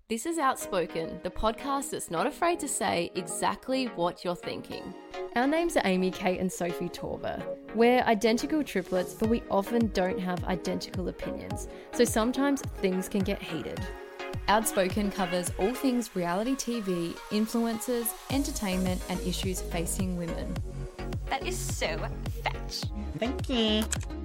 This is Outspoken, the podcast that's not afraid to say exactly what you're thinking. Our names are Amy, Kate and Sophie Torber. We're identical triplets, but we often don't have identical opinions, so sometimes things can get heated. Outspoken covers all things reality TV, influencers, entertainment and issues facing women. That is so fetch. Thank you.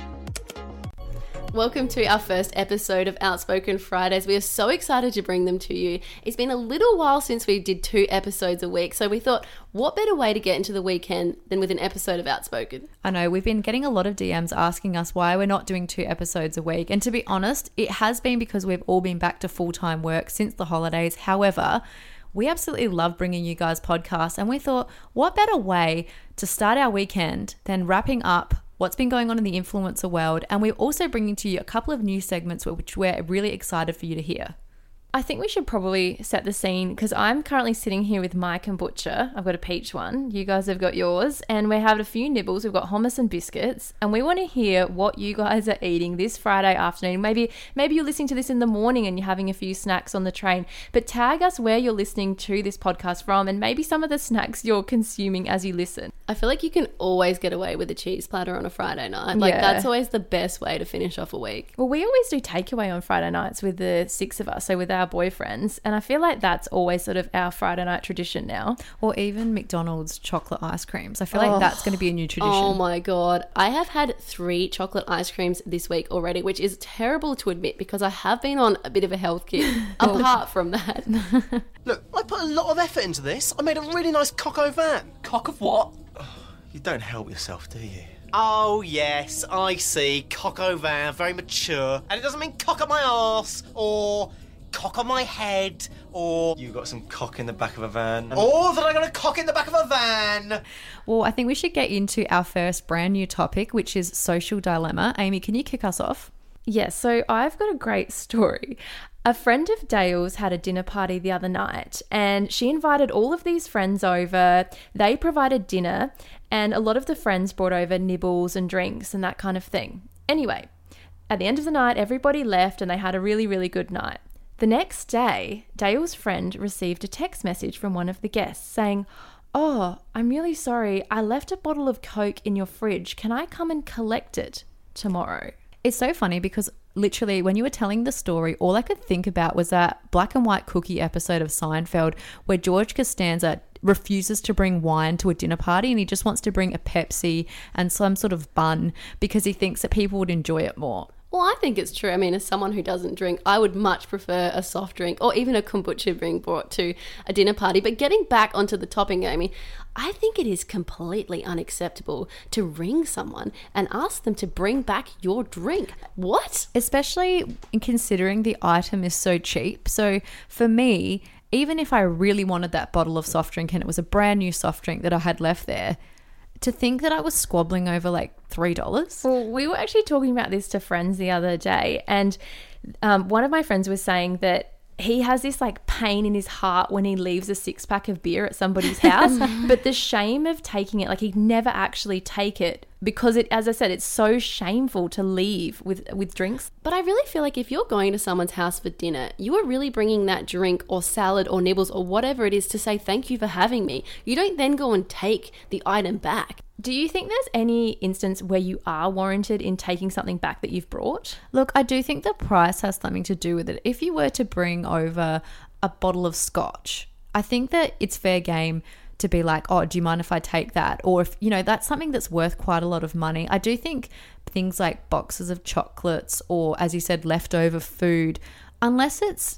Welcome to our first episode of Outspoken Fridays. We are so excited to bring them to you. It's been a little while since we did 2 episodes a week, so we thought, what better way to get into the weekend than with an episode of Outspoken? I know, we've been getting a lot of DMs asking us why we're not doing 2 episodes a week. And to be honest, it has been because we've all been back to full-time work since the holidays. However, we absolutely love bringing you guys podcasts, and we thought, what better way to start our weekend than wrapping up what's been going on in the influencer world, and we're also bringing to you a couple of new segments which we're really excited for you to hear. I think we should probably set the scene because I'm currently sitting here with my kombucha. I've got a peach one. You guys have got yours. And we have a few nibbles. We've got hummus and biscuits. And we want to hear what you guys are eating this Friday afternoon. Maybe you're listening to this in the morning and you're having a few snacks on the train. But tag us where you're listening to this podcast from and maybe some of the snacks you're consuming as you listen. I feel like you can always get away with a cheese platter on a Friday night. That's always the best way to finish off a week. Well, we always do takeaway on Friday nights with the 6 of us. So with our boyfriends, and I feel like that's always sort of our Friday night tradition now. Or even McDonald's chocolate ice creams. I feel like that's going to be a new tradition. Oh my God. I have had 3 chocolate ice creams this week already, which is terrible to admit because I have been on a bit of a health kick apart from that. Look, I put a lot of effort into this. I made a really nice coq au vin. Cock of what? You don't help yourself, do you? Oh, yes, I see. Coq au vin, very mature. And it doesn't mean cock up my arse, or cock on my head, or you got some cock in the back of a van. Or that I got a cock in the back of a van. Well, I think we should get into our first brand new topic, which is social dilemma. Amy, can you kick us off? Yes, so I've got a great story. A friend of Dale's had a dinner party the other night and she invited all of these friends over. They provided dinner and a lot of the friends brought over nibbles and drinks and that kind of thing. Anyway, at the end of the night, everybody left and they had a really, really good night. The next day, Dale's friend received a text message from one of the guests saying, "Oh, I'm really sorry. I left a bottle of Coke in your fridge. Can I come and collect it tomorrow?" It's so funny because literally when you were telling the story, all I could think about was that black and white cookie episode of Seinfeld where George Costanza refuses to bring wine to a dinner party and he just wants to bring a Pepsi and some sort of bun because he thinks that people would enjoy it more. Well, I think it's true. I mean, as someone who doesn't drink, I would much prefer a soft drink or even a kombucha being brought to a dinner party. But getting back onto the topic, Amy, I think it is completely unacceptable to ring someone and ask them to bring back your drink. What? Especially in considering the item is so cheap. So for me, even if I really wanted that bottle of soft drink and it was a brand new soft drink that I had left there, to think that I was squabbling over like $3. Well, we were actually talking about this to friends the other day, and one of my friends was saying that he has this like pain in his heart when he leaves a 6-pack of beer at somebody's house, but the shame of taking it, like he'd never actually take it because it, as I said, it's so shameful to leave with drinks. But I really feel like if you're going to someone's house for dinner, you are really bringing that drink or salad or nibbles or whatever it is to say thank you for having me. You don't then go and take the item back. Do you think there's any instance where you are warranted in taking something back that you've brought? Look, I do think the price has something to do with it. If you were to bring over a bottle of scotch, I think that it's fair game to be like, oh, do you mind if I take that? Or if, that's something that's worth quite a lot of money. I do think things like boxes of chocolates or, as you said, leftover food, unless it's,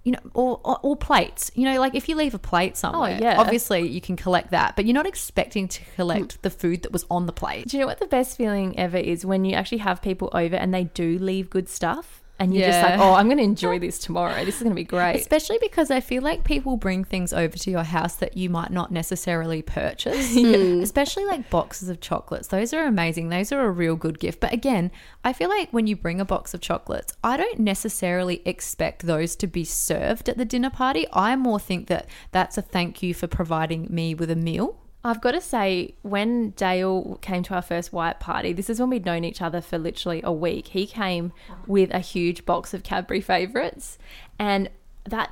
or plates, like if you leave a plate somewhere, obviously you can collect that, but you're not expecting to collect the food that was on the plate. Do you know what the best feeling ever is? When you actually have people over and they do leave good stuff. And you're just like, oh, I'm going to enjoy this tomorrow. This is going to be great. Especially because I feel like people bring things over to your house that you might not necessarily purchase. Especially like boxes of chocolates. Those are amazing. Those are a real good gift. But again, I feel like when you bring a box of chocolates, I don't necessarily expect those to be served at the dinner party. I more think that that's a thank you for providing me with a meal. I've got to say, when Dale came to our first white party, this is when we'd known each other for literally a week. He came with a huge box of Cadbury favourites, and that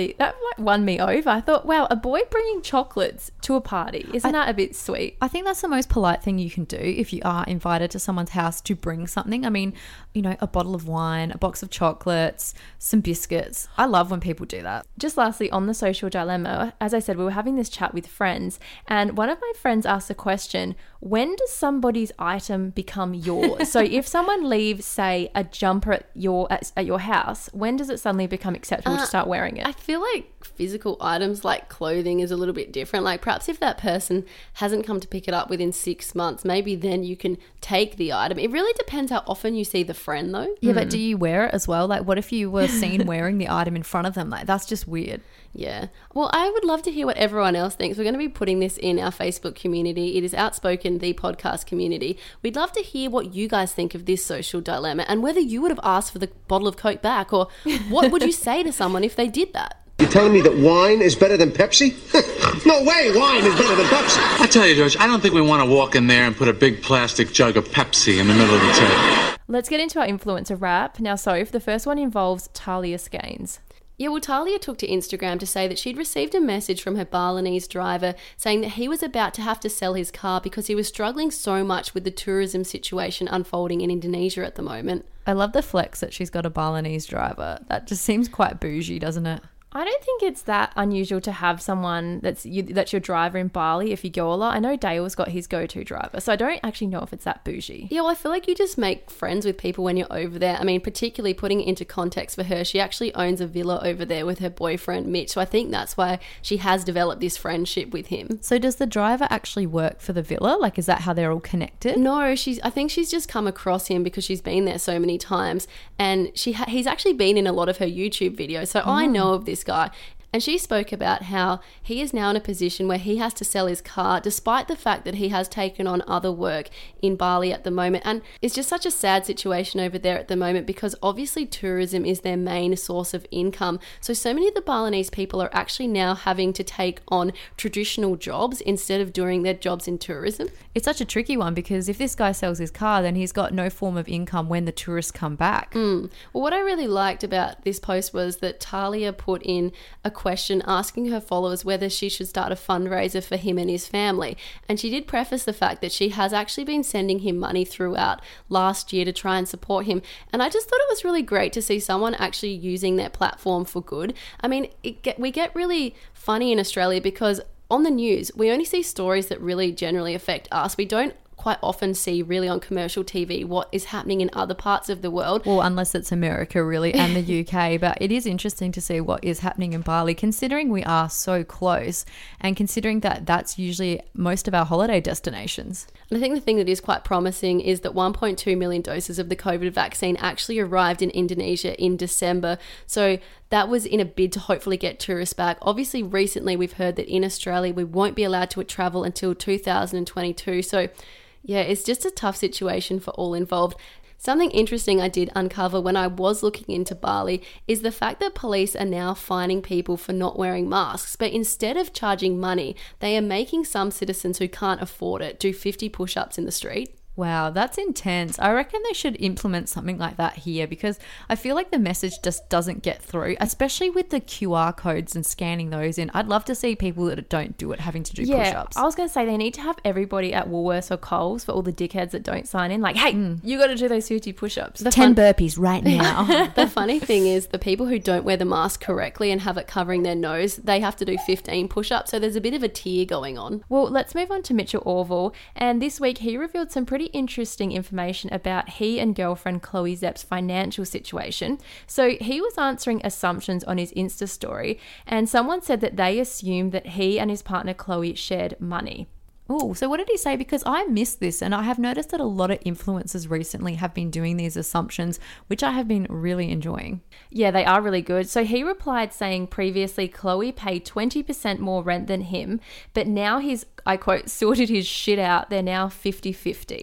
won me over. I thought, wow, a boy bringing chocolates to a party. Isn't that a bit sweet? I think that's the most polite thing you can do if you are invited to someone's house to bring something. I mean, you know, a bottle of wine, a box of chocolates, some biscuits. I love when people do that. Just lastly, on the social dilemma, as I said, we were having this chat with friends, and one of my friends asked the question, when does somebody's item become yours? So if someone leaves, say, a jumper at your house, when does it suddenly become acceptable to start wearing it? I feel like physical items like clothing is a little bit different. Like perhaps if that person hasn't come to pick it up within 6 months, maybe then you can take the item. It really depends how often you see the friend though. Yeah, but do you wear it as well? Like what if you were seen wearing the item in front of them? Like that's just weird. Yeah. Well, I would love to hear what everyone else thinks. We're going to be putting this in our Facebook community. It is Outspoken, the podcast community. We'd love to hear what you guys think of this social dilemma and whether you would have asked for the bottle of Coke back, or what would you say to someone if they did that? You're telling me that wine is better than Pepsi? No way wine is better than Pepsi. I tell you, George, I don't think we want to walk in there and put a big plastic jug of Pepsi in the middle of the table. Let's get into our influencer wrap. Now, Soph, the first one involves Talia Skeins. Yeah, well, Talia took to Instagram to say that she'd received a message from her Balinese driver saying that he was about to have to sell his car because he was struggling so much with the tourism situation unfolding in Indonesia at the moment. I love the flex that she's got a Balinese driver. That just seems quite bougie, doesn't it? I don't think it's that unusual to have someone that's your driver in Bali if you go a lot. I know Dale's got his go-to driver, so I don't actually know if it's that bougie. Yeah, well, I feel like you just make friends with people when you're over there. I mean, particularly putting it into context for her, she actually owns a villa over there with her boyfriend, Mitch, so I think that's why she has developed this friendship with him. So does the driver actually work for the villa? Like, is that how they're all connected? No, I think she's just come across him because she's been there so many times, and he's actually been in a lot of her YouTube videos, so I know of this guy. And she spoke about how he is now in a position where he has to sell his car despite the fact that he has taken on other work in Bali at the moment. And it's just such a sad situation over there at the moment because obviously tourism is their main source of income. So many of the Balinese people are actually now having to take on traditional jobs instead of doing their jobs in tourism. It's such a tricky one because if this guy sells his car, then he's got no form of income when the tourists come back. Well, what I really liked about this post was that Talia put in a question asking her followers whether she should start a fundraiser for him and his family. And she did preface the fact that she has actually been sending him money throughout last year to try and support him. And I just thought it was really great to see someone actually using their platform for good. I mean, we get really funny in Australia because on the news, we only see stories that really generally affect us. We don't quite often see really on commercial TV what is happening in other parts of the world. Well, unless it's America really and the UK, but it is interesting to see what is happening in Bali considering we are so close and considering that that's usually most of our holiday destinations. And I think the thing that is quite promising is that 1.2 million doses of the COVID vaccine actually arrived in Indonesia in December. So that was in a bid to hopefully get tourists back. Obviously, recently we've heard that in Australia we won't be allowed to travel until 2022. So yeah, it's just a tough situation for all involved. Something interesting I did uncover when I was looking into Bali is the fact that police are now fining people for not wearing masks, but instead of charging money, they are making some citizens who can't afford it do 50 push-ups in the street. Wow, that's intense. I reckon they should implement something like that here because I feel like the message just doesn't get through, especially with the QR codes and scanning those in. I'd love to see people that don't do it having to do push-ups. I was going to say they need to have everybody at Woolworths or Coles for all the dickheads that don't sign in. Like, hey, you got to do those 50 push-ups. 10 burpees right now. The funny thing is the people who don't wear the mask correctly and have it covering their nose, they have to do 15 push-ups. So there's a bit of a tier going on. Well, let's move on to Mitchell Orville. And this week he revealed some pretty interesting information about he and girlfriend Chloe Zepp's financial situation. So he was answering assumptions on his Insta story, and someone said that they assumed that he and his partner Chloe shared money. Oh, so what did he say? Because I missed this and I have noticed that a lot of influencers recently have been doing these assumptions, which I have been really enjoying. Yeah, they are really good. So he replied saying previously Chloe paid 20% more rent than him, but now he's, I quote, sorted his shit out. They're now 50-50.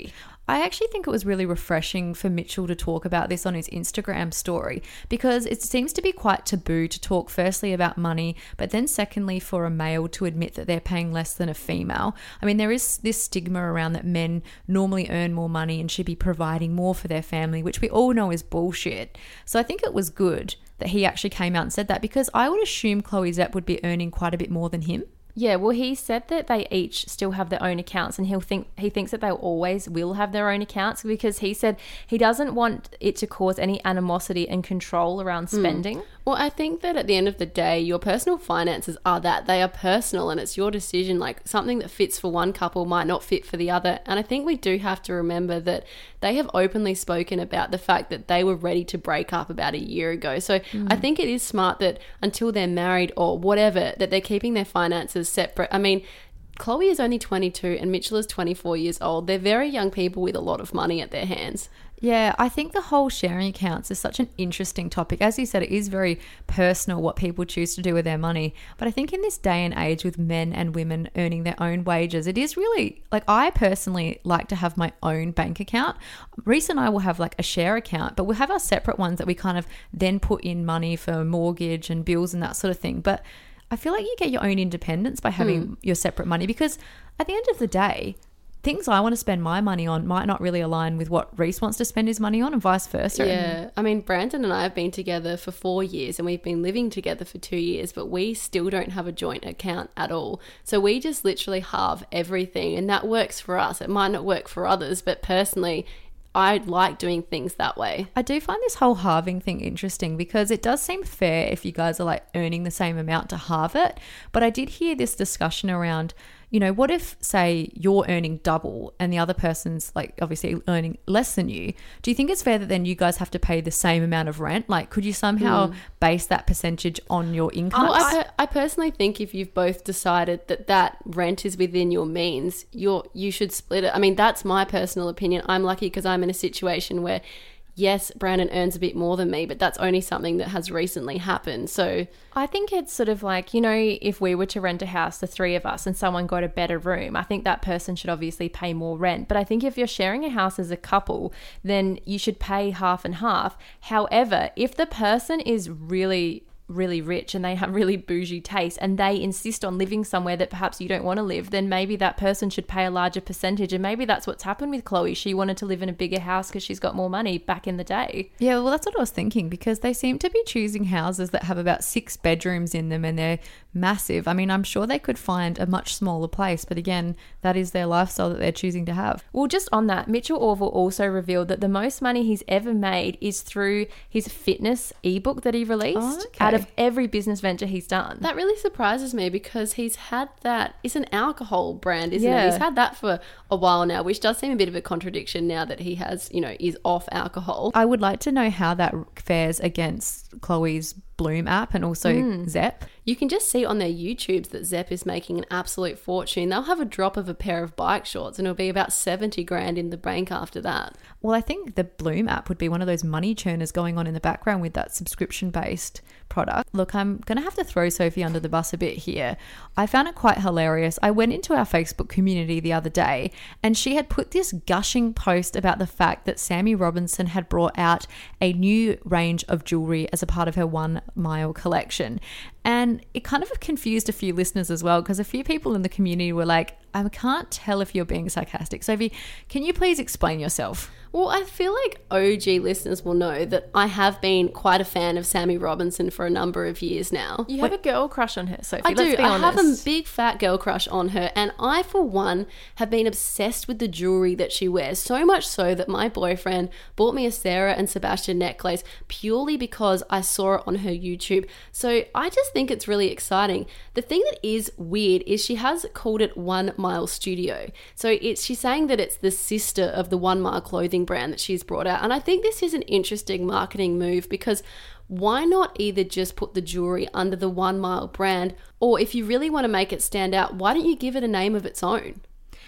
I actually think it was really refreshing for Mitchell to talk about this on his Instagram story, because it seems to be quite taboo to talk firstly about money, but then secondly for a male to admit that they're paying less than a female. I mean, there is this stigma around that men normally earn more money and should be providing more for their family, which we all know is bullshit. So I think it was good that he actually came out and said that, because I would assume Chloe Zepp would be earning quite a bit more than him. Yeah, well, he said that they each still have their own accounts, and he thinks that they always will have their own accounts, because he said he doesn't want it to cause any animosity and control around spending. Well, I think that at the end of the day, your personal finances are that. They are personal, and it's your decision. Like, something that fits for one couple might not fit for the other. And I think we do have to remember that they have openly spoken about the fact that they were ready to break up about a year ago. So I think it is smart that until they're married or whatever, that they're keeping their finances separate. I mean, Chloe is only 22 and Mitchell is 24 years old. They're very young people with a lot of money at their hands. Yeah, I think the whole sharing accounts is such an interesting topic. As you said, it is very personal what people choose to do with their money. But I think in this day and age with men and women earning their own wages, it is really, like, I personally like to have my own bank account. Reese and I will have like a share account, but we'll have our separate ones that we kind of then put in money for mortgage and bills and that sort of thing. But I feel like you get your own independence by having your separate money, because at the end of the day, things I want to spend my money on might not really align with what Reese wants to spend his money on, and vice versa. Yeah. I mean, Brandon and I have been together for 4 years and we've been living together for 2 years, but we still don't have a joint account at all. So we just literally halve everything, and that works for us. It might not work for others, but personally, I like doing things that way. I do find this whole halving thing interesting, because it does seem fair if you guys are like earning the same amount to halve it. But I did hear this discussion around, you know, what if, say, you're earning double and the other person's like obviously earning less than you? Do you think it's fair that then you guys have to pay the same amount of rent? Like, could you somehow base that percentage on your income? I personally think if you've both decided that rent is within your means, you should split it. I mean, that's my personal opinion. I'm lucky because I'm in a situation where, yes, Brandon earns a bit more than me, but that's only something that has recently happened. So I think it's sort of like, you know, if we were to rent a house, the three of us, and someone got a better room, I think that person should obviously pay more rent. But I think if you're sharing a house as a couple, then you should pay half and half. However, if the person is really rich and they have really bougie taste and they insist on living somewhere that perhaps you don't want to live, then maybe that person should pay a larger percentage. And maybe that's what's happened with Chloe. She wanted to live in a bigger house because she's got more money back in the day. Yeah, well, that's what I was thinking, because they seem to be choosing houses that have about 6 bedrooms in them and they're massive. I mean, I'm sure they could find a much smaller place, but again, that is their lifestyle that they're choosing to have. Well, just on that, Mitchell Orville also revealed that the most money he's ever made is through his fitness ebook that he released out of every business venture he's done. that really surprises me, because he's had that, it's an alcohol brand, isn't it? He's had that for a while now, which does seem a bit of a contradiction now that he has, you know, is off alcohol. I would like to know how that fares against Chloe's Bloom app and also Zepp. You can just see on their YouTubes that Zepp is making an absolute fortune. They'll have a drop of a pair of bike shorts and it'll be about 70 grand in the bank after that. Well, I think the Bloom app would be one of those money churners going on in the background with that subscription-based product. Look, I'm going to have to throw Sophie under the bus a bit here. I found it quite hilarious. I went into our Facebook community the other day and she had put this gushing post about the fact that Sammy Robinson had brought out a new range of jewelry as a part of her 1 Mile collection. And it kind of confused a few listeners as well, because a few people in the community were like, I can't tell if you're being sarcastic. Sophie, can you please explain yourself? Well, I feel like OG listeners will know that I have been quite a fan of Sammy Robinson for a number of years now. You have a girl crush on her, Sophie. I do. Let's be honest. I have a big fat girl crush on her, and I, for one, have been obsessed with the jewelry that she wears. So much so that my boyfriend bought me a Sarah and Sebastian necklace purely because I saw it on her YouTube. So I just think it's really exciting. The thing that is weird is she has called it 1 Mile Studio. So she's saying that it's the sister of the 1 Mile clothing brand that she's brought out. And I think this is an interesting marketing move, because why not either just put the jewelry under the 1 Mile brand, or if you really want to make it stand out, why don't you give it a name of its own?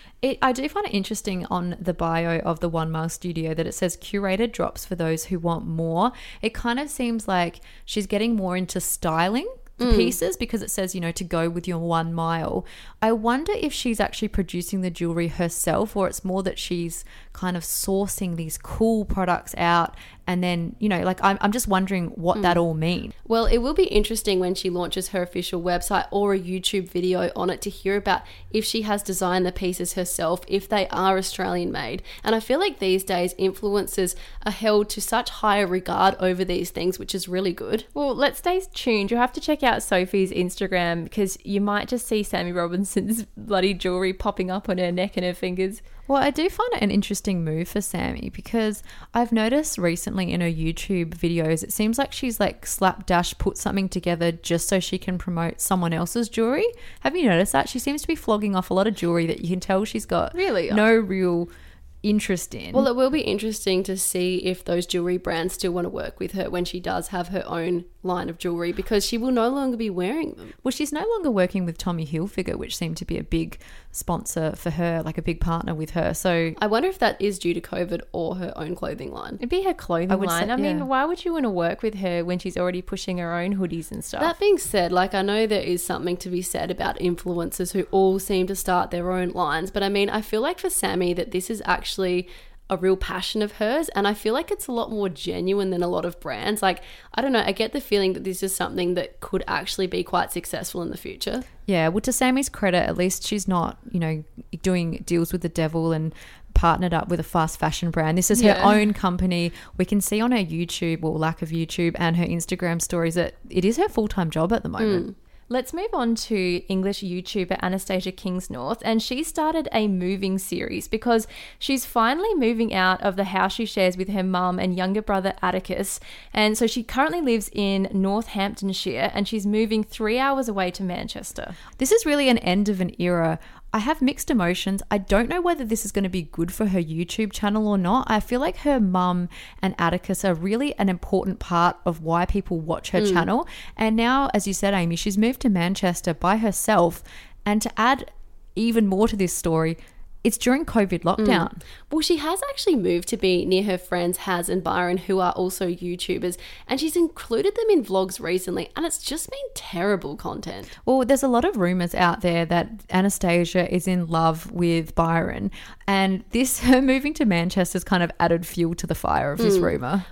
I do find it interesting on the bio of the 1 Mile Studio that it says curated drops for those who want more. It kind of seems like she's getting more into styling pieces because it says, to go with your 1 mile. I wonder if she's actually producing the jewelry herself, or it's more that she's kind of sourcing these cool products out. And then, I'm just wondering what that all means. Well, it will be interesting when she launches her official website or a YouTube video on it to hear about if she has designed the pieces herself, if they are Australian made. And I feel like these days influencers are held to such higher regard over these things, which is really good. Well, let's stay tuned. You'll have to check out Sophie's Instagram because you might just see Sammy Robinson's bloody jewelry popping up on her neck and her fingers. Well, I do find it an interesting move for Sammy because I've noticed recently in her YouTube videos, it seems like she's like slapdash put something together just so she can promote someone else's jewelry. Have you noticed that? She seems to be flogging off a lot of jewelry that you can tell she's got no real interest in. Well, it will be interesting to see if those jewelry brands still want to work with her when she does have her own line of jewelry, because she will no longer be wearing them. Well, she's no longer working with Tommy Hilfiger, which seemed to be a big sponsor for her, like a big partner with her. So I wonder if that is due to COVID or her own clothing line. It'd be her clothing line. I mean, why would you want to work with her when she's already pushing her own hoodies and stuff? That being said, I know there is something to be said about influencers who all seem to start their own lines, but I mean, I feel like for Sammy that this is actually a real passion of hers, and I feel like it's a lot more genuine than a lot of brands. I don't know, I get the feeling that this is something that could actually be quite successful in the future. Yeah, well, to Sammy's credit, at least she's not, doing deals with the devil and partnered up with a fast fashion brand. This is her own company. We can see on her YouTube, or lack of YouTube, and her Instagram stories that it is her full-time job at the moment. Let's move on to English YouTuber Anastasia Kingsnorth, and she started a moving series because she's finally moving out of the house she shares with her mum and younger brother Atticus, and so she currently lives in Northamptonshire and she's moving 3 hours away to Manchester. This is really an end of an era. I have mixed emotions. I don't know whether this is going to be good for her YouTube channel or not. I feel like her mum and Atticus are really an important part of why people watch her channel. And now, as you said, Amy, she's moved to Manchester by herself. And to add even more to this story, it's during COVID lockdown. Well, she has actually moved to be near her friends Haz and Byron, who are also YouTubers, and she's included them in vlogs recently, and it's just been terrible content. Well, there's a lot of rumours out there that Anastasia is in love with Byron, and her moving to Manchester has kind of added fuel to the fire of this rumour.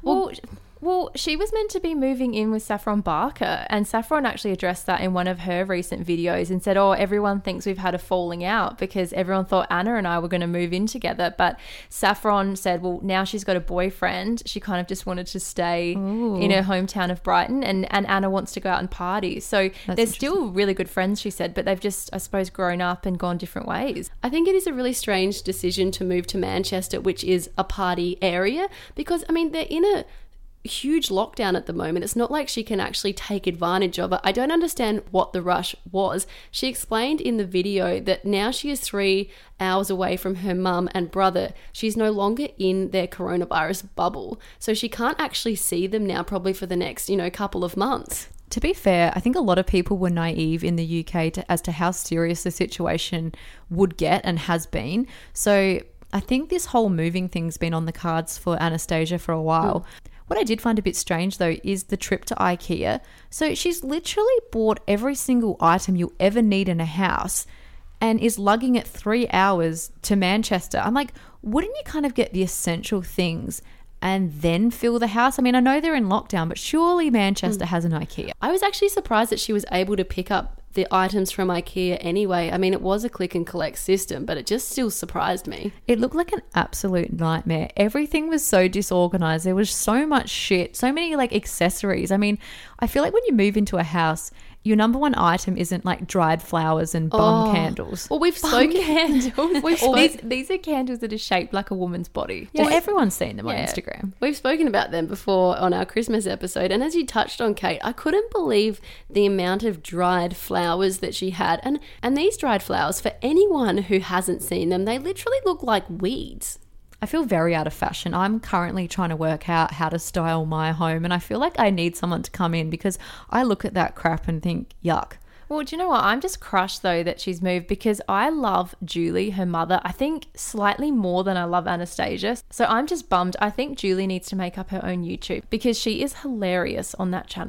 Well, she was meant to be moving in with Saffron Barker, and Saffron actually addressed that in one of her recent videos and said, everyone thinks we've had a falling out because everyone thought Anna and I were going to move in together. But Saffron said, well, now she's got a boyfriend. She kind of just wanted to stay in her hometown of Brighton, and Anna wants to go out and party. So they're still really good friends, she said, but they've just, I suppose, grown up and gone different ways. I think it is a really strange decision to move to Manchester, which is a party area, because, I mean, they're in a huge lockdown at the moment. It's not like she can actually take advantage of it. I don't understand what the rush was. She explained in the video that now she is 3 hours away from her mum and brother. She's no longer in their coronavirus bubble, so she can't actually see them now probably for the next, couple of months. To be fair, I think a lot of people were naive in the UK as to how serious the situation would get and has been. So I think this whole moving thing's been on the cards for Anastasia for a while. What I did find a bit strange, though, is the trip to IKEA. So she's literally bought every single item you'll ever need in a house and is lugging it 3 hours to Manchester. I'm like, wouldn't you kind of get the essential things and then fill the house? I mean, I know they're in lockdown, but surely Manchester has an IKEA. I was actually surprised that she was able to pick up the items from IKEA anyway. I mean, it was a click and collect system, but it just still surprised me. It looked like an absolute nightmare. Everything was so disorganized. There was so much shit, so many accessories. I mean, I feel like when you move into a house, your number one item isn't like dried flowers and bum candles. Well, we've spoken candles. These are candles that are shaped like a woman's body. Yeah, everyone's seen them on Instagram. We've spoken about them before on our Christmas episode, and as you touched on, Kate, I couldn't believe the amount of dried flowers that she had. And these dried flowers, for anyone who hasn't seen them, they literally look like weeds. I feel very out of fashion. I'm currently trying to work out how to style my home, and I feel like I need someone to come in because I look at that crap and think, yuck. Well, do you know what? I'm just crushed, though, that she's moved because I love Julie, her mother, I think slightly more than I love Anastasia. So I'm just bummed. I think Julie needs to make up her own YouTube because she is hilarious on that channel.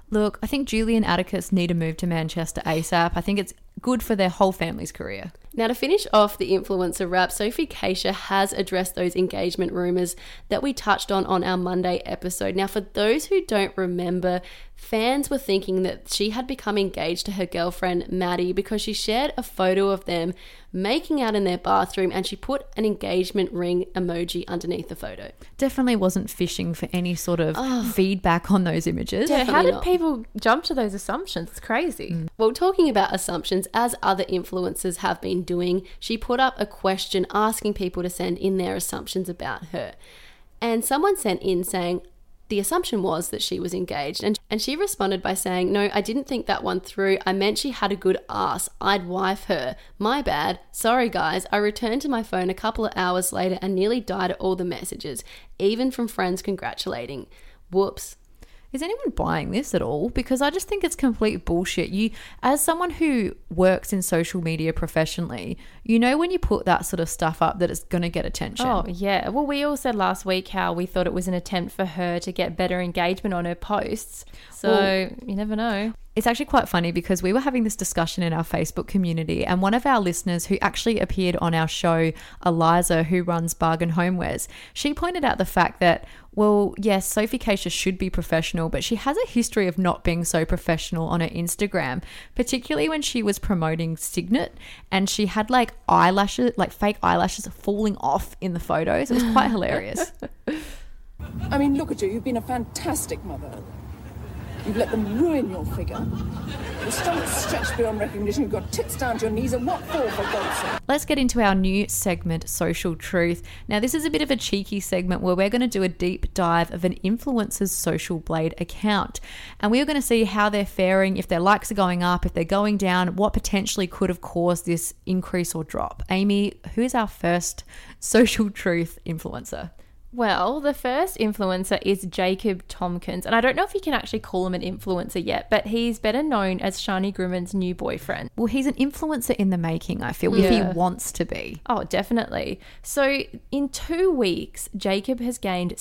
Look, I think Julie and Atticus need to move to Manchester ASAP. I think it's good for their whole family's career. Now, to finish off the influencer wrap, Sophie Keisha has addressed those engagement rumours that we touched on our Monday episode. Now, for those who don't remember, fans were thinking that she had become engaged to her girlfriend Maddie because she shared a photo of them making out in their bathroom and she put an engagement ring emoji underneath the photo. Definitely wasn't fishing for any sort of feedback on those images. Yeah, how did not. people jump to those assumptions? It's crazy. Well, talking about assumptions, as other influencers have been doing, she put up a question asking people to send in their assumptions about her. And someone sent in saying, the assumption was that she was engaged, and she responded by saying, no, I didn't think that one through. I meant she had a good ass. I'd wife her. My bad. Sorry, guys. I returned to my phone a couple of hours later and nearly died at all the messages, even from friends congratulating. Whoops. Is anyone buying this at all? Because I just think it's complete bullshit. You, as someone who works in social media professionally, you know when you put that sort of stuff up that it's going to get attention. Oh, yeah. Well, we all said last week how we thought it was an attempt for her to get better engagement on her posts. So you never know. It's actually quite funny because we were having this discussion in our Facebook community, and one of our listeners who actually appeared on our show, Eliza, who runs Bargain Homewares, she pointed out the fact that, well, yes, Sophie Keisha should be professional, but she has a history of not being so professional on her Instagram, particularly when she was promoting Signet and she had like eyelashes, like fake eyelashes falling off in the photos. It was quite hilarious. I mean, look at you. You've been a fantastic mother. You've let them ruin your figure. Your stomach's stretched beyond recognition. You've got tits down to your knees. And what for God's sake? Let's get into our new segment, Social Truth. Now, this is a bit of a cheeky segment where we're going to do a deep dive of an influencer's social blade account. And we're going to see how they're faring, if their likes are going up, if they're going down, what potentially could have caused this increase or drop. Amy, who is our first Social Truth influencer? Well, the first influencer is Jacob Tompkins, and I don't know if you can actually call him an influencer yet, but he's better known as Shani Grumman's new boyfriend. Well, he's an influencer in the making, I feel, if he wants to be. Oh, definitely. So in 2 weeks, Jacob has gained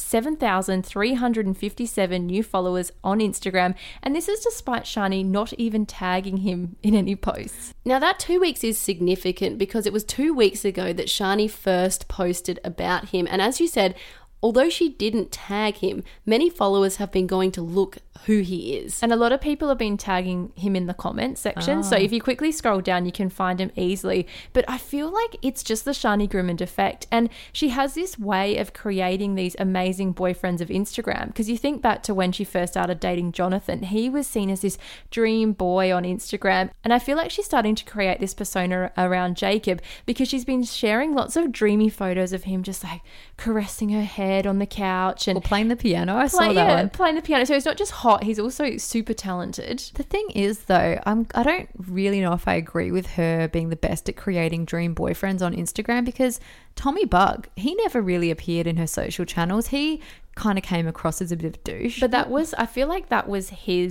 7,357 new followers on Instagram, and this is despite Shani not even tagging him in any posts. Now, that 2 weeks is significant because it was 2 weeks ago that Shani first posted about him, and as you said, although she didn't tag him, many followers have been going to look who he is. And a lot of people have been tagging him in the comments section. So if you quickly scroll down, you can find him easily. But I feel like it's just the Shani Grumman effect. And she has this way of creating these amazing boyfriends of Instagram. Because you think back to when she first started dating Jonathan, he was seen as this dream boy on Instagram. And I feel like she's starting to create this persona around Jacob because she's been sharing lots of dreamy photos of him just like caressing her head on the couch and playing the piano. I saw that one. Playing the piano. So he's not just hot, he's also super talented. The thing is, though, I don't really know if I agree with her being the best at creating dream boyfriends on Instagram because Tommy Bug, he never really appeared in her social channels. He kind of came across as a bit of a douche. But I feel like that was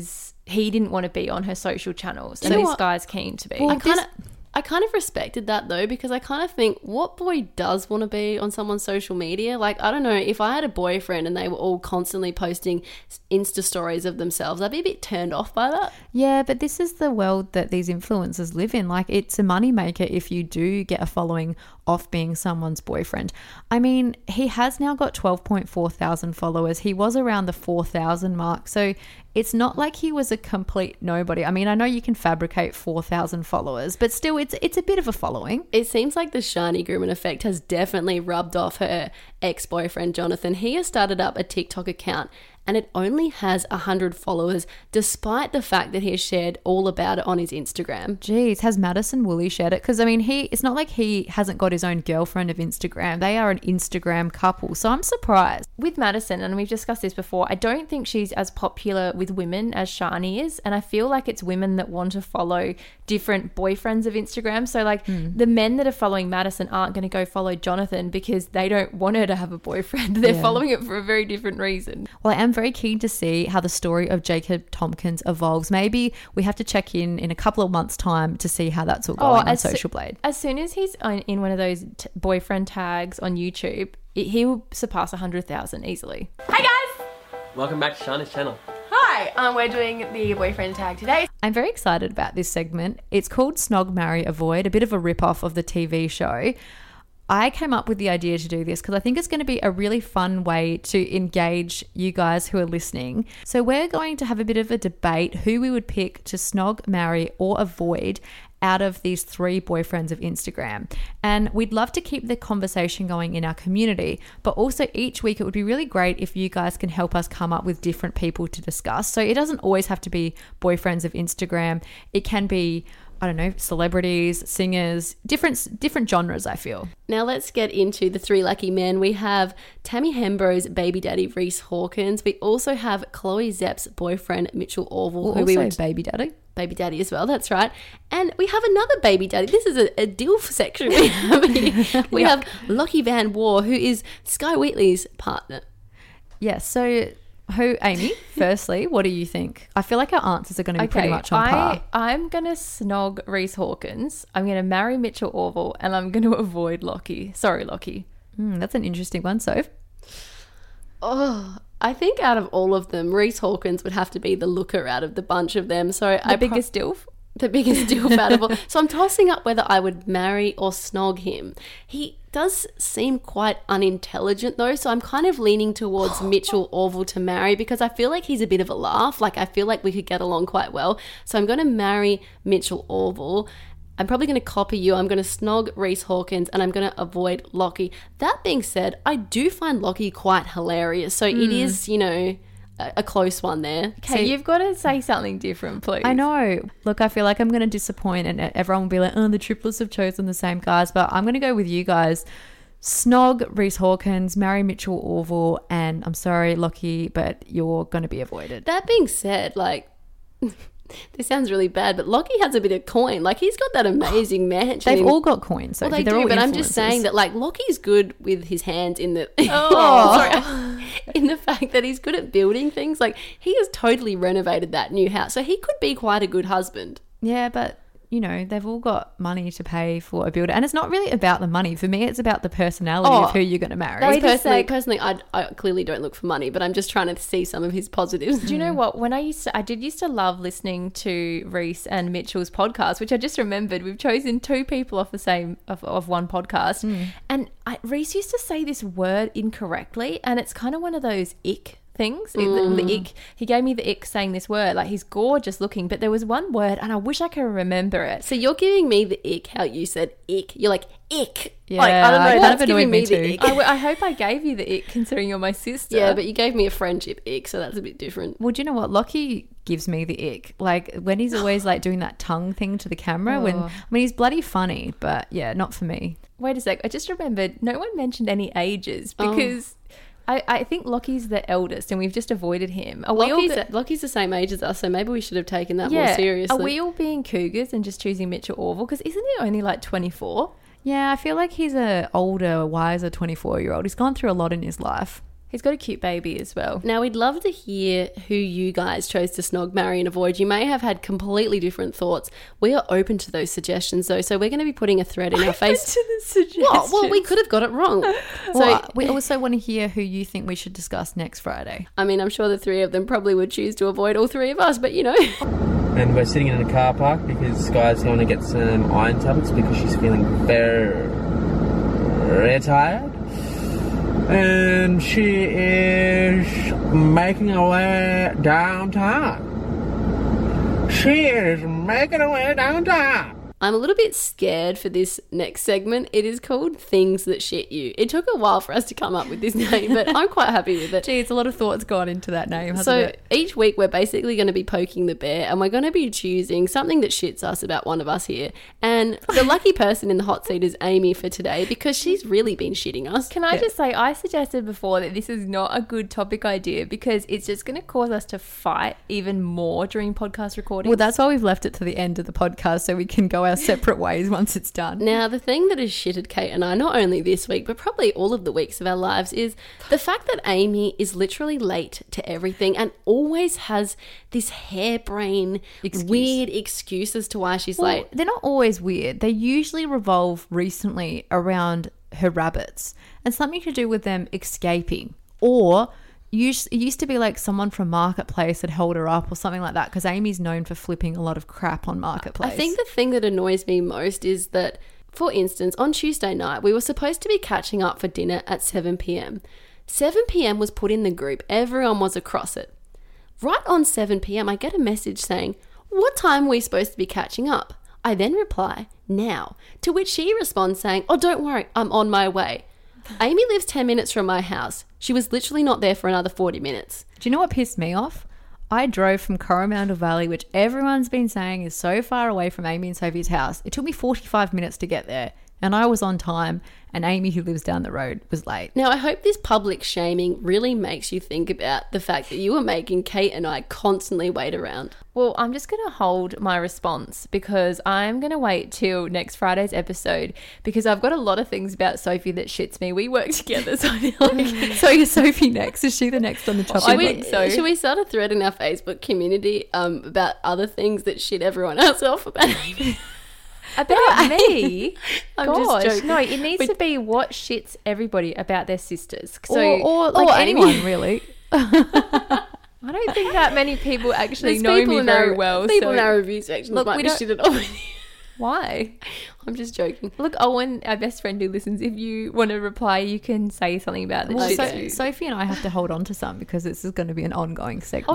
he didn't want to be on her social channels and this guy's keen to be. Well, I kind of respected that though, because I kind of think, what boy does want to be on someone's social media? Like, I don't know, if I had a boyfriend and they were all constantly posting Insta stories of themselves, I'd be a bit turned off by that. Yeah, but this is the world that these influencers live in. Like, it's a moneymaker if you do get a following off being someone's boyfriend. I mean, he has now got 12.4 thousand followers. He was around the 4,000 mark. So it's not like he was a complete nobody. I mean, I know you can fabricate 4,000 followers, but still it's a bit of a following. It seems like the Shani Grumman effect has definitely rubbed off her ex-boyfriend Jonathan. He has started up a TikTok account and it only has 100 followers despite the fact that he has shared all about it on his Instagram. Jeez, has Madison Woolley shared it? Because, I mean, it's not like he hasn't got his own girlfriend of Instagram. They are an Instagram couple, so I'm surprised. With Madison, and we've discussed this before, I don't think she's as popular with women as Shani is, and I feel like it's women that want to follow different boyfriends of Instagram. So, like, the men that are following Madison aren't going to go follow Jonathan because they don't want her to have a boyfriend. They're following it for a very different reason. Well, I am very keen to see how the story of Jacob Tompkins evolves. Maybe we have to check in a couple of months' time to see how that's all going on Social Blade. As soon as he's in one of those boyfriend tags on YouTube, he will surpass 100,000 easily. Hi guys! Welcome back to Shani's channel. Hi! Okay, we're doing the boyfriend tag today. I'm very excited about this segment. It's called Snog, Marry, Avoid, a bit of a rip-off of the TV show. I came up with the idea to do this because I think it's going to be a really fun way to engage you guys who are listening. So we're going to have a bit of a debate who we would pick to snog, marry, or avoid out of these 3 boyfriends of Instagram. And we'd love to keep the conversation going in our community, but also each week it would be really great if you guys can help us come up with different people to discuss. So it doesn't always have to be boyfriends of Instagram. It can be, I don't know, celebrities, singers, different genres, I feel. Now let's get into the 3 lucky men. We have Tammy Hembro's baby daddy, Reese Hawkins. We also have Chloe Zepp's boyfriend, Mitchell Orville. Who we would baby daddy. Baby daddy as well, that's right. And we have another baby daddy. This is a DILF section we have here. We have Lockie Van War, who is Sky Wheatley's partner. Yes, so who, Amy, firstly, what do you think? I feel like our answers are going to be pretty much on par. I'm going to snog Reese Hawkins. I'm going to marry Mitchell Orville, and I'm going to avoid Lockie. Sorry, Lockie. That's an interesting one, Soph. Oh, I think out of all of them, Reese Hawkins would have to be the looker out of the bunch of them. So the biggest DILF? The biggest DILF out of all. So I'm tossing up whether I would marry or snog him. He does seem quite unintelligent though, so I'm kind of leaning towards Mitchell Orville to marry because I feel like he's a bit of a laugh. Like I feel like we could get along quite well. So I'm going to marry Mitchell Orville. I'm probably going to copy you. I'm going to snog Reese Hawkins and I'm going to avoid Lockie. That being said, I do find Lockie quite hilarious. So it is, you know, a close one there. Okay, so you've got to say something different, please. I know. Look, I feel like I'm going to disappoint and everyone will be like, oh, the triplets have chosen the same guys. But I'm going to go with you guys. Snog Reese Hawkins, marry Mitchell Orville, and I'm sorry, Lockie, but you're going to be avoided. That being said, like... This sounds really bad, but Lockie has a bit of coin. Like, he's got that amazing mansion. They've all got coins. So well, they they're do, all but influencers. I'm just saying that, like, Lockie's good with his hands in the... in the fact that he's good at building things. Like, he has totally renovated that new house. So he could be quite a good husband. Yeah, but... you know, they've all got money to pay for a builder. And it's not really about the money. For me, it's about the personality of who you're going to marry. Personally, I clearly don't look for money, but I'm just trying to see some of his positives. Do you know what? When I used to love listening to Reese and Mitchell's podcast, which I just remembered. We've chosen 2 people off the same, of one podcast. And Reese used to say this word incorrectly. And it's kind of one of those ick things. The ick. He gave me the ick saying this word. Like, he's gorgeous looking, but there was one word and I wish I could remember it. So you're giving me the ick how you said ick. You're like, ick. Yeah, like, I don't know. That's giving me too. the ick. I hope I gave you the ick considering you're my sister. Yeah, but you gave me a friendship ick, so that's a bit different. Well, do you know what? Lockie gives me the ick. Like, when he's always like doing that tongue thing to the camera. He's bloody funny, but yeah, not for me. Wait a sec. I just remembered no one mentioned any ages because... I think Lockie's the eldest and we've just avoided him. Lockie's the same age as us, so maybe we should have taken that more seriously. Are we all being cougars and just choosing Mitchell Orville? Because isn't he only like 24? Yeah, I feel like he's a older, wiser 24-year-old. He's gone through a lot in his life. He's got a cute baby as well. Now, we'd love to hear who you guys chose to snog, marry and avoid. You may have had completely different thoughts. We are open to those suggestions, though, so we're going to be putting a thread in our face. To the suggestions. Well, we could have got it wrong. So we also want to hear who you think we should discuss next Friday. I mean, I'm sure the 3 of them probably would choose to avoid all 3 of us, but you know. And we're sitting in a car park because Sky's going to get some iron tablets because she's feeling very tired. And she is making her way downtown. She is making her way downtown. I'm a little bit scared for this next segment. It is called Things That Shit You. It took a while for us to come up with this name, but I'm quite happy with it. Gee, it's a lot of thought's gone into that name, hasn't so it? Each week we're basically going to be poking the bear and we're going to be choosing something that shits us about one of us here. And the lucky person in the hot seat is Amy for today because she's really been shitting us. Can I just say, I suggested before that this is not a good topic idea because it's just going to cause us to fight even more during podcast recording. Well, that's why we've left it to the end of the podcast so we can go our separate ways once it's done. Now, the thing that has shitted Kate and I, not only this week, but probably all of the weeks of our lives, is the fact that Amy is literally late to everything and always has this harebrained, weird excuse as to why she's late. They're not always weird. They usually revolve recently around her rabbits and something to do with them escaping or it used to be like someone from Marketplace had held her up or something like that, because Amy's known for flipping a lot of crap on Marketplace. I think the thing that annoys me most is that, for instance, on Tuesday night, we were supposed to be catching up for dinner at 7 p.m. 7 p.m. was put in the group. Everyone was across it. Right on 7 p.m, I get a message saying, "What time are we supposed to be catching up?" I then reply, "Now," to which she responds saying, "Oh, don't worry, I'm on my way." Amy lives 10 minutes from my house. She was literally not there for another 40 minutes. Do you know what pissed me off? I drove from Coromandel Valley, which everyone's been saying is so far away from Amy and Sophie's house. It took me 45 minutes to get there, and I was on time, and Amy, who lives down the road, was late. Now, I hope this public shaming really makes you think about the fact that you were making Kate and I constantly wait around. Well, I'm just going to hold my response because I'm going to wait till next Friday's episode because I've got a lot of things about Sophie that shits me. We work together, so I feel like... So is Sophie next? Is she the next on the chopping block? think so. Should we start a thread in our Facebook community about other things that shit everyone else off about Amy? About me? I'm Gosh, just joking. no, it needs to be what shits everybody about their sisters. So, or anyone, really. I don't think that many people actually There's know people me in very our, well. People so in our review sections Look, might we be don't- shitted on. Why? I'm just joking. Look, Owen, our best friend who listens, if you want to reply, you can say something about the Well, shits. Sophie and I have to hold on to some because this is going to be an ongoing segment.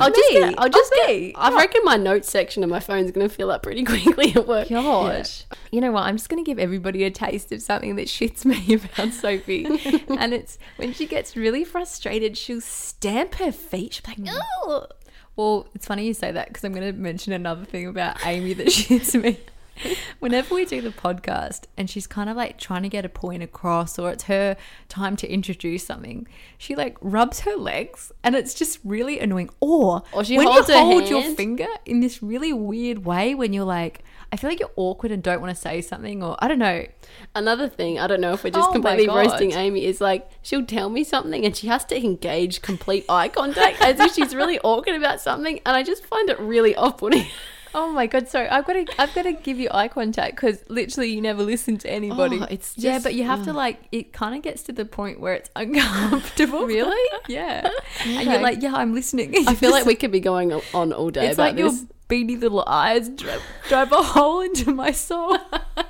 I reckon my notes section of my phone is going to fill up pretty quickly at work. Gosh. You know what? I'm just going to give everybody a taste of something that shits me about Sophie. And it's when she gets really frustrated, she'll stamp her feet. She'll be like, oh. Well, it's funny you say that because I'm going to mention another thing about Amy that shits me. Whenever we do the podcast and she's kind of like trying to get a point across or it's her time to introduce something, she like rubs her legs and it's just really annoying. Or she when holds you her hold your hand. finger in this really weird way when you're like, I feel like you're awkward and don't want to say something, or I don't know. Another thing, I don't know if we're just Oh my completely God. roasting Amy, is like she'll tell me something and she has to engage complete eye contact as if she's really awkward about something, and I just find it really off-putting. Oh my God, sorry. I've got to give you eye contact because literally you never listen to anybody. It's just, Yeah, but you have to like, it kind of gets to the point where it's uncomfortable. Really? Yeah. And you're like, yeah, I'm listening. I feel like we could be going on all day it's about like this. your beady little eyes drive a hole into my soul.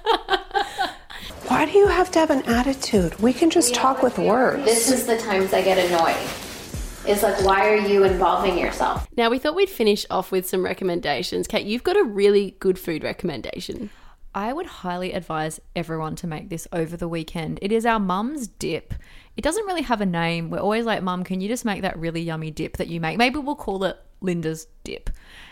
Why do you have to have an attitude? We can just talk with words. This is the times I get annoyed. It's like, why are you involving yourself? Now, we thought we'd finish off with some recommendations. Kate, you've got a really good food recommendation. I would highly advise everyone to make this over the weekend. It is our mum's dip. It doesn't really have a name. We're always like, Mum, can you just make that really yummy dip that you make? Maybe we'll call it Linda's dip.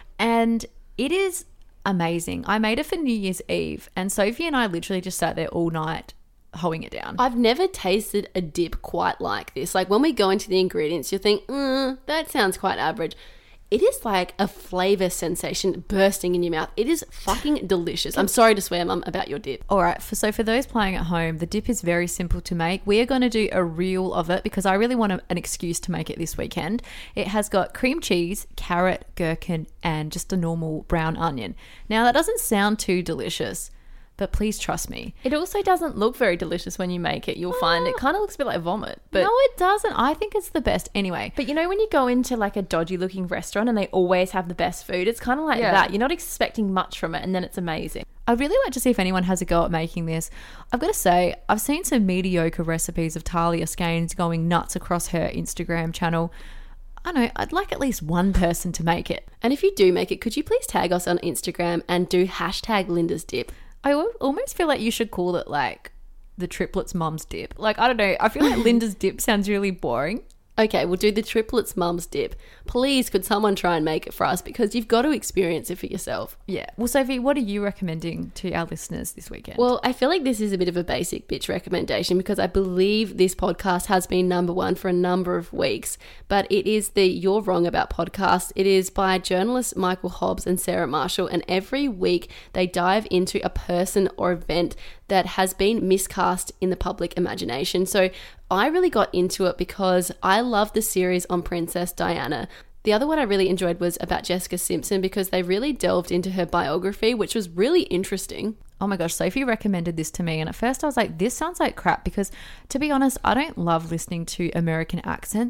And it is amazing. I made it for New Year's Eve and Sophie and I literally just sat there all night hoeing it down. I've never tasted a dip quite like this. Like when we go into the ingredients, you think, that sounds quite average. It is like a flavour sensation bursting in your mouth. It is fucking delicious. I'm sorry to swear, Mum, about your dip. All right, so for those playing at home, the dip is very simple to make. We are going to do a reel of it because I really want an excuse to make it this weekend. It has got cream cheese, carrot, gherkin, and just a normal brown onion. Now, that doesn't sound too delicious, but please trust me. It also doesn't look very delicious when you make it. You'll find it kind of looks a bit like vomit. But No, it doesn't. I think it's the best anyway. But you know when you go into like a dodgy looking restaurant and they always have the best food, it's kind of like that. You're not expecting much from it and then it's amazing. I'd really like to see if anyone has a go at making this. I've got to say, I've seen some mediocre recipes of Talia Scanes going nuts across her Instagram channel. I don't know, I'd like at least one person to make it. And if you do make it, could you please tag us on Instagram and do hashtag Linda's dip? I almost feel like you should call it like the triplets mum's dip. Like, I don't know. I feel like Linda's dip sounds really boring. Okay, we'll do the triplets mum's dip. Please, could someone try and make it for us because you've got to experience it for yourself. Yeah. Well, Sophie, what are you recommending to our listeners this weekend? Well, I feel like this is a bit of a basic bitch recommendation because I believe this podcast has been number one for a number of weeks, but it is the You're Wrong About podcast. It is by journalists Michael Hobbs and Sarah Marshall, and every week they dive into a person or event that has been miscast in the public imagination. So I really got into it because I love the series on Princess Diana. The other one I really enjoyed was about Jessica Simpson because they really delved into her biography, which was really interesting. Oh my gosh, Sophie recommended this to me, and at first I was like, this sounds like crap because, to be honest, I don't love listening to American accents,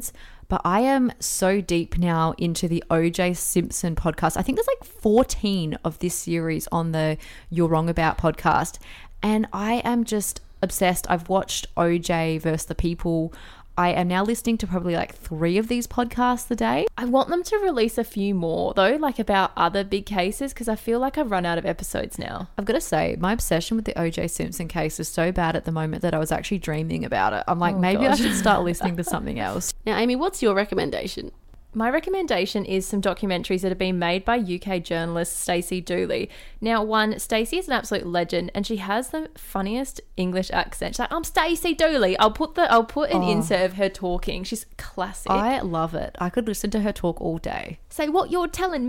but I am so deep now into the OJ Simpson podcast. I think there's like 14 of this series on the You're Wrong About podcast, and I am just obsessed. I've watched OJ versus the People. I am now listening to probably like 3 of these podcasts a day. I want them to release a few more though, like about other big cases, because I feel like I've run out of episodes now. I've got to say, my obsession with the OJ Simpson case is so bad at the moment that I was actually dreaming about it. I'm like, maybe I should start listening to something else. Now, Amy, what's your recommendation? My recommendation is some documentaries that have been made by UK journalist Stacey Dooley. Now, one, Stacey is an absolute legend, and she has the funniest English accent. She's like, I'm Stacey Dooley. I'll put an insert of her talking. She's classic. I love it. I could listen to her talk all day. Say what you're telling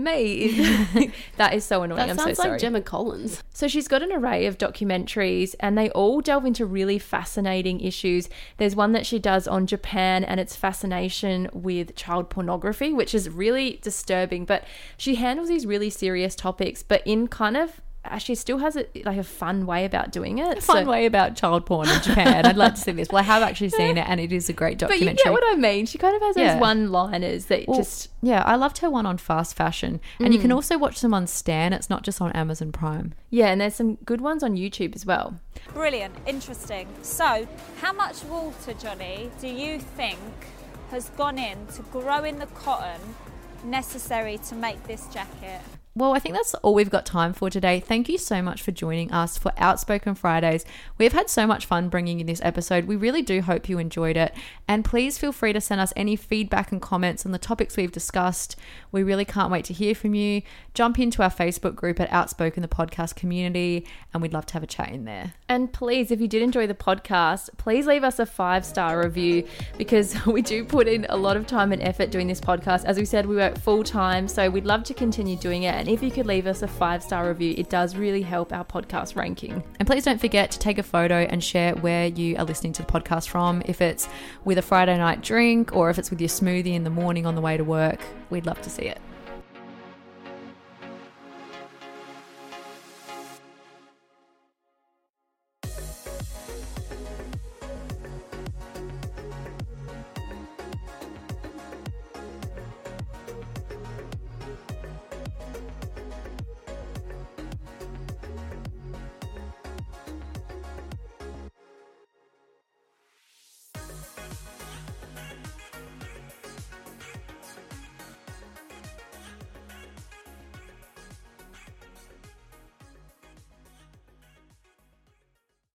me. That is so annoying. That sounds like Gemma Collins. So she's got an array of documentaries, and they all delve into really fascinating issues. There's one that she does on Japan and its fascination with child pornography, which is really disturbing, but she handles these really serious topics, but in kind of, she still has a fun way about doing it. A fun way about child porn in Japan. I'd like to see this. Well, I have actually seen it, and it is a great documentary. But you get what I mean. She kind of has those one-liners that just... Yeah, I loved her one on fast fashion. And you can also watch them on Stan. It's not just on Amazon Prime. Yeah, and there's some good ones on YouTube as well. Brilliant. Interesting. So, how much water, Johnny, do you think has gone in to growing the cotton necessary to make this jacket? Well, I think that's all we've got time for today. Thank you so much for joining us for Outspoken Fridays. We've had so much fun bringing you this episode. We really do hope you enjoyed it. And please feel free to send us any feedback and comments on the topics we've discussed. We really can't wait to hear from you. Jump into our Facebook group at Outspoken, the podcast community, and we'd love to have a chat in there. And please, if you did enjoy the podcast, please leave us a 5-star review, because we do put in a lot of time and effort doing this podcast. As we said, we work full time, so we'd love to continue doing it. And if you could leave us a 5-star review, it does really help our podcast ranking. And please don't forget to take a photo and share where you are listening to the podcast from. If it's with a Friday night drink, or if it's with your smoothie in the morning on the way to work, we'd love to see it.